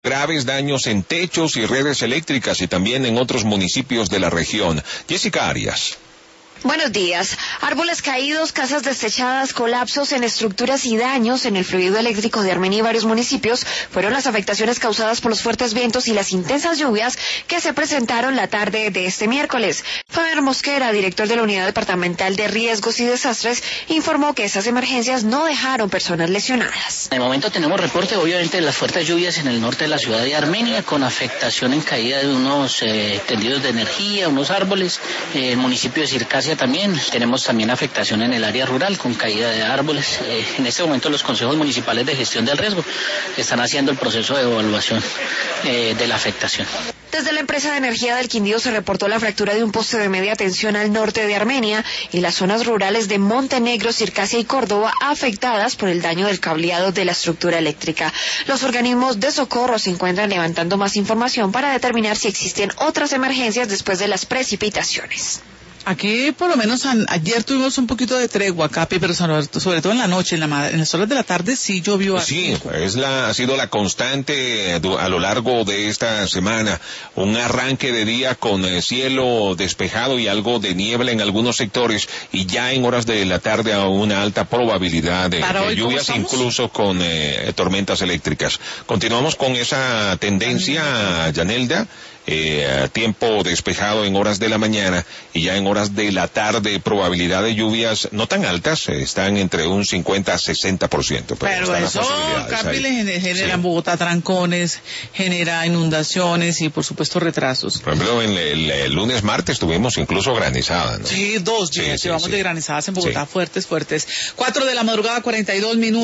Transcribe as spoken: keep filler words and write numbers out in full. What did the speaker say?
Graves daños en techos y redes eléctricas y también en otros municipios de la región. Jessica Arias. Buenos días. Árboles caídos, casas desechadas, colapsos en estructuras y daños en el fluido eléctrico de Armenia y varios municipios fueron las afectaciones causadas por los fuertes vientos y las intensas lluvias que se presentaron la tarde de este miércoles. Fabián Mosquera, director de la Unidad Departamental de Riesgos y Desastres, informó que esas emergencias no dejaron personas lesionadas. En el momento tenemos reporte, obviamente, de las fuertes lluvias en el norte de la ciudad de Armenia, con afectación en caída de unos eh, tendidos de energía, unos árboles. Eh, el municipio de Circasia también, tenemos también afectación en el área rural con caída de árboles. Eh, en este momento los consejos municipales de gestión del riesgo están haciendo el proceso de evaluación eh, de la afectación. Desde la empresa de energía del Quindío se reportó la fractura de un poste de media tensión al norte de Armenia y las zonas rurales de Montenegro, Circasia y Córdoba afectadas por el daño del cableado de la estructura eléctrica. Los organismos de socorro se encuentran levantando más información para determinar si existen otras emergencias después de las precipitaciones. Aquí, por lo menos, an, ayer tuvimos un poquito de tregua, Capi, pero sobre, sobre todo en la noche, en, la, en las horas de la tarde, sí llovió. Sí, es la, ha sido la constante a lo largo de esta semana. Un arranque de día con eh, cielo despejado y algo de niebla en algunos sectores, y ya en horas de la tarde a una alta probabilidad de, de lluvias, incluso con eh, tormentas eléctricas. Continuamos con esa tendencia, Yanelda. Eh, tiempo despejado en horas de la mañana y ya en horas de la tarde probabilidad de lluvias no tan altas, eh, están entre un cincuenta a sesenta por ciento. Pero, pero eso, Capi, le genera en sí. Bogotá trancones, genera inundaciones y por supuesto retrasos. Por ejemplo, el, el, el lunes, martes tuvimos incluso granizadas, ¿no? Sí, dos días sí, llevamos sí, sí. de granizadas en Bogotá, sí. fuertes, fuertes. Cuatro de la madrugada, cuarenta y dos minutos.